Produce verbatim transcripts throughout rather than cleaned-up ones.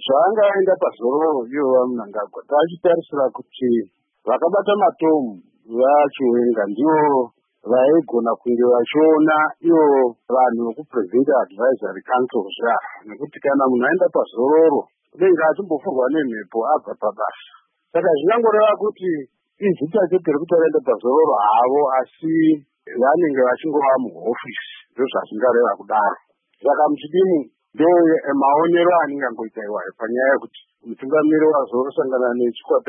zvaangaenda pazororo ivo vaMnangagwa tachitarisira kuti vakabata matomu vaChiwenga ndivo vaigona kunge vachiona ivo vanhu vekupresident advisory council zva, nekuti kana munhu aenda pazororo unenge achimbofurwa nemhepo abva pabasa. Saka zvinangoreva kuti izita chete rekuti vaenda pazororo havo, asi vanenge vachingova muhofisi, ndozvazvingareva kudaro. Saka muchidimu ndemaonero anenge angoita iwayo panyaya yekuti mutungamiri wazorosangana nechikwata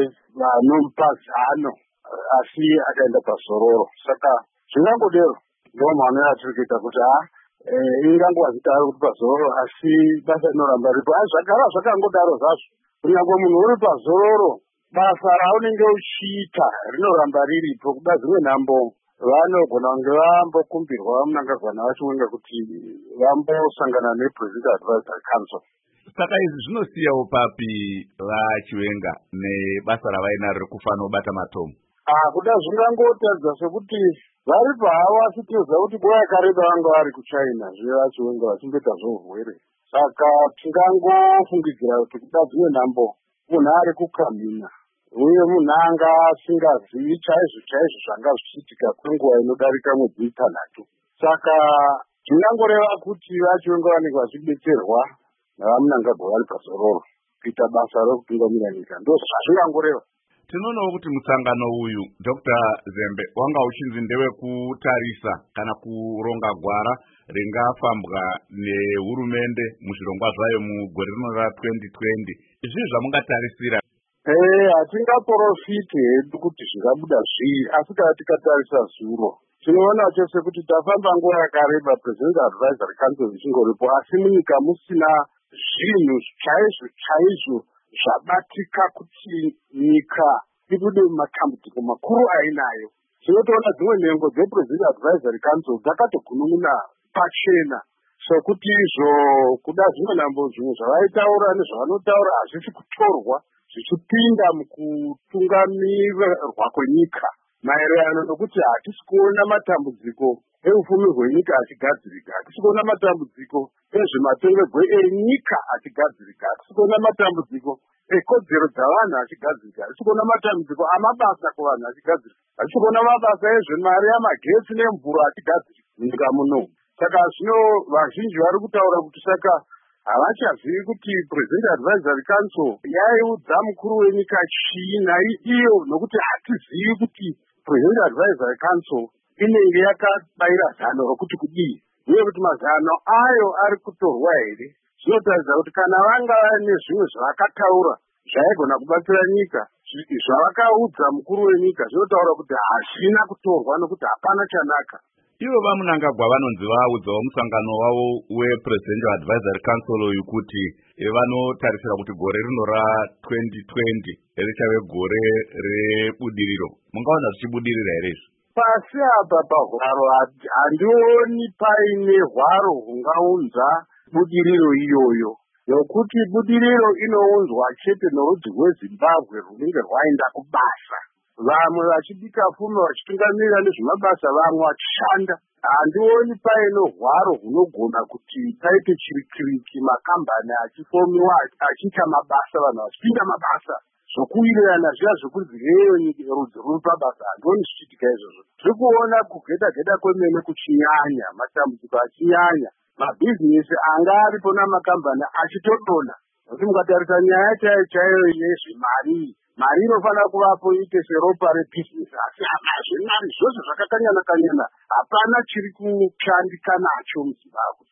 chevanopazano asi akaenda pazororo. Saka zvingangodero ndoo maonero atiri kuita kuti ha ingangova zita ari kuti pazororo asi basa rinoramba ripo. Zvagara zvakangodaro zvazvo, kunyange munhu uri pazororo basa raunenge uchiita rinoramba riripo. Kuda dzimwe nhambo vanogona kunge vambokumbirwa vaMnangagwa navaChiwenga kuti vambosangana nepresident advisory council. Saka izvi zvinosiyawo papi vaChiwenga nebasa ravainaro rekufanira kubata matomu? Ah, kuda zvingangotaridza sekuti vari pahavo, asi tinoziva kuti nguva yakareba vanga vari kuChina zvevaChiwenga vachimboita zvourwere. Saka tingangofungidzira kuti kuda dzimwe nhambo munhu ari kukamhina uye munhu anga asingazivi chaizvo chaizvo zvanga zvichiitika kwenguva inodarika mwedzi mitanhatu. Saka zvingangoreva kuti vaChiwenga vanenge vachidetserwa navaMnangagwa vari pazororo kuita basa rokutungamira nyika, ndozvazvingangoreva. Tinoonawo kuti musangano uyu Doctor Zembe wanga uchinzi ndewekutarisa kana kuronga gwara ringafambwa nehurumende muzvirongwa zvayo mugore rino ratwenty twenty. Izvi zvamungatarisira? Eh, hatingaprofiti hedu kuti zvingabuda zvii, asi kana tikatarisa zuro tinoona chose kuti tafamba nguva yakareba president advisory council ichingoripo, asi munyika musina zvinhu chaizvo chaizvo zvabatika kuti nyika ibude mumatambudziko makuru ainayo. Tinotoona dzimwe nhengo dzepresident advisory council dzakatogunun'una pachena, sokuti izvo kuda dzimwe nhambo zvimwe zvavaitaura nezvavanotaura hazvisi kutorwa zvichipinda mukutungamirirwa kwenyika, maererano nokuti hatisi kuona matambudziko eupfumi hwenyika achigadzirika, hatisi kuona matambudziko ezvematongerwe enyika achigadzirika, hatisi kuona matambudziko ekodzero dzavanhu achigadzirika, hatisi kuona matambudziko amabasa kuvanhu achigadzirika, hatisi kuona mabasa ezvemari yamagetsi nemvura achigadzirika munyika muno. Saka zvino vazhinji vari kutaura kuti saka havachazivi kuti president advisory council yaiudza mukuru wenyika chii naiyo, nokuti hatizivi kuti president advisory council inenge yakabayira zano rokuti kudii, uye kuti mazano ayo ari kutorwa here. Zvinotaridza kuti kana vanga vane zvimwe zvavakataura zvaigona kubatsira nyika, zvavakaudza mukuru wenyika zvinotaura kuti hazvina kutorwa nokuti hapana chanaka. Ivo vaMnangagwa vanonzi vaudzawo musangano wavo wepresident advisory council uyu kuti vanotarisira kuti gore rino ratwenty twenty richave gore rebudiriro. Mungaona zvichibudirira here izvi? Pasi apa pahwaro handioni paine hwaro hungaunza budiriro iyoyo, nokuti budiriro inounzwa chete norudzi rweZimbabwe runenge rwaenda kubasa, vamwe vachibika fume vachitungamirira nezvemabasa, vamwe vachishanda. Handioni paino hwaro hunogona kuti paite chirikiriki makambani achifomiwa achiita mabasa, vanhu vachipinda mabasa zvokuwirirana zviya zvokunzi heyo rudzi ruri pabasa. Handioni zvichiitika izvozvo. Tiri kuona kugeda-geda kwemene kuchinyanya, matambudziko achinyanya, mabhizinesi anga aripo namakambani achitodona. Nokuti mukatarisa nyaya chaiyo chaiyo yezvemari, mari inofanira kuvapo ite seropa rebhizinesi, asi hamazve mari, zvose zvakakanyana kanyana, hapana chiri kushandika nacho muZimbabwe.